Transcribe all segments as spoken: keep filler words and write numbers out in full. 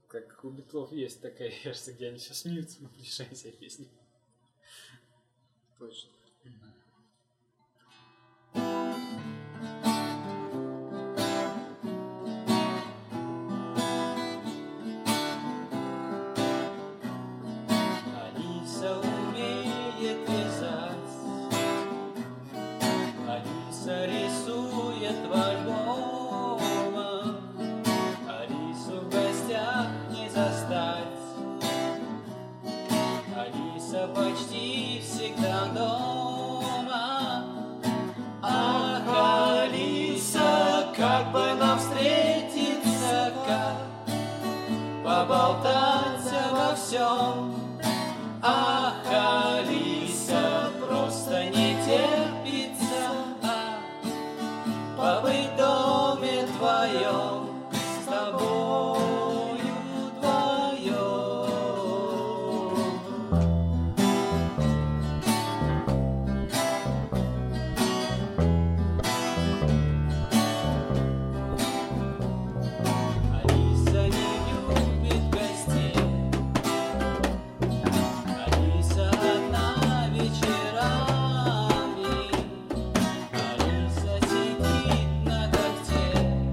как у Битлов есть такая версия, где они все смеются на протяжении всей песни. Точно. Алиса умеет вязать, Алиса рисует в альбомах, Алису в гостях не застать, Алиса почти всегда дома. Ах, Алиса, как бы нам встретиться, как поболтать обо всем. Ах, Алиса, просто не терпится побыть в доме твоем с тобою вдвоем. Алиса не любит гостей, Алиса одна вечерами, Алиса сидит на тахте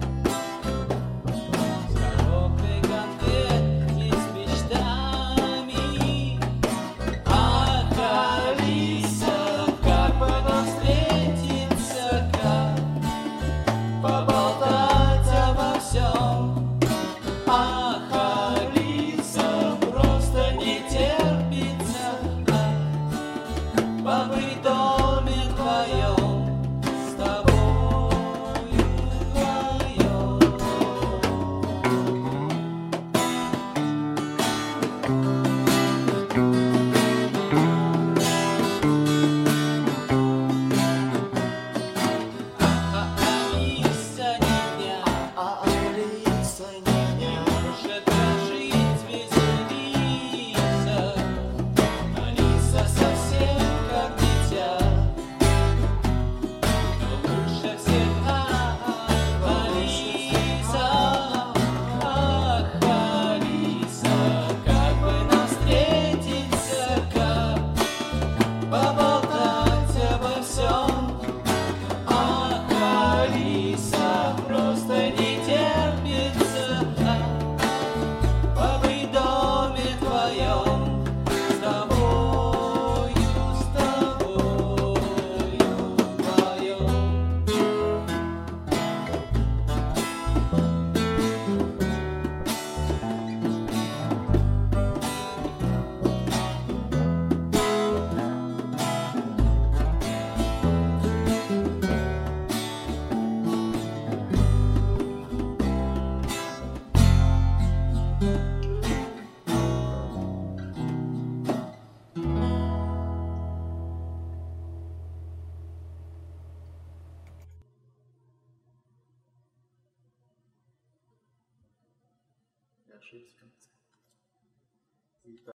с коробкой конфет и с мечтами. Ах, Алиса, как бы нам встретиться, как поболтать обо всем. Ах, Алиса, просто не терпится побыть в доме твоем с тобою вдвоем. Алиса ни дня А Алиса не может прожить без Алиса. Алиса совсем как дитя, но лучше всех Алиса. Ах, Алиса, как бы нам встретиться, как поболтать обо всем. Ах, Алиса, просто не терпится побыть в доме твоем с тобою, с тобою вдвоем. ошибся в конце.